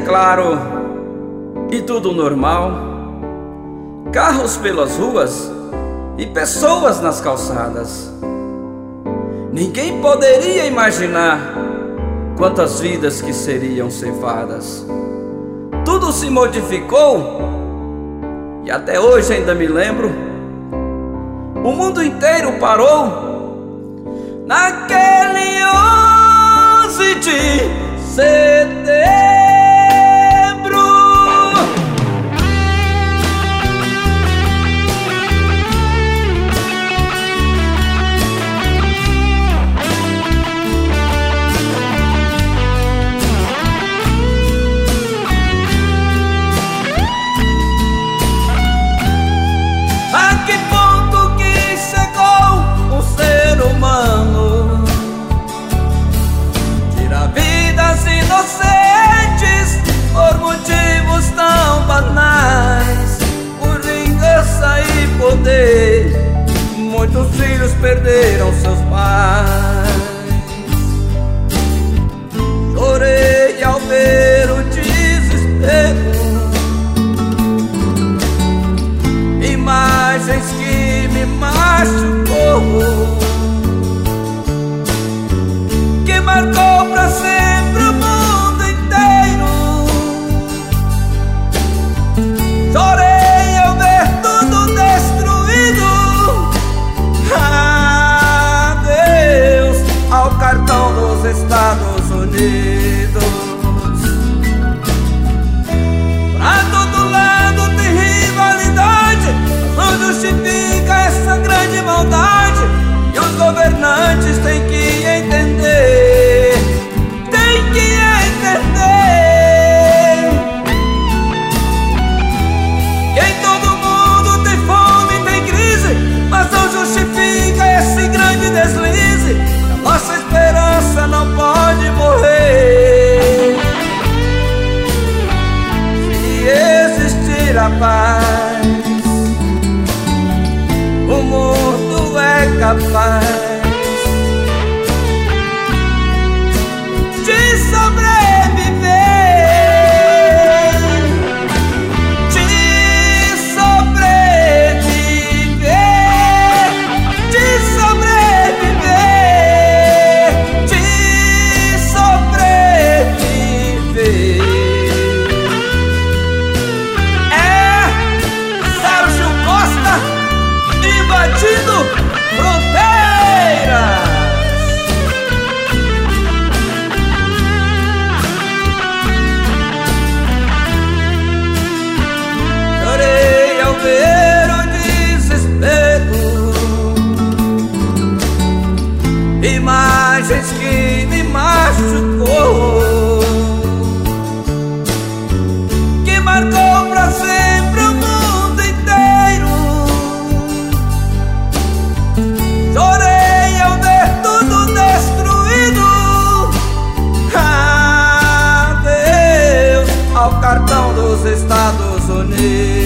claro, e tudo normal. Carros pelas ruas e pessoas nas calçadas. Ninguém poderia imaginar quantas vidas que seriam ceifadas. Tudo se modificou e até hoje ainda me lembro. O mundo inteiro parou naquele 11 de setembro. A que ponto que chegou o ser humano? Tira vidas inocentes por motivos tão banais, por vingança e poder. Muitos filhos perderam seus pais. Chorei ao ver o desespero, imagens que me machucou, que marcou pra sempre o mundo inteiro. Chorei ao ver tudo destruído. Adeus ao cartão dos Estados Unidos. Pra todo lado tem rivalidade, não justifica essa grande maldade. E os governantes têm que entender, têm que entender que em todo mundo tem fome, tem crise, mas não justifica esse grande deslize. A nossa esperança não pode morrer. Se existir a paz, o mundo é capaz de sobreviver, de sobreviver, de sobreviver, de sobreviver. É Sérgio Costa invadindo fronteiras. Chorei ao ver o desespero, imagens que me machucou, que marcou pra sempre o mundo inteiro. Chorei ao ver tudo destruído. Adeus ao cartão dos Estados Unidos.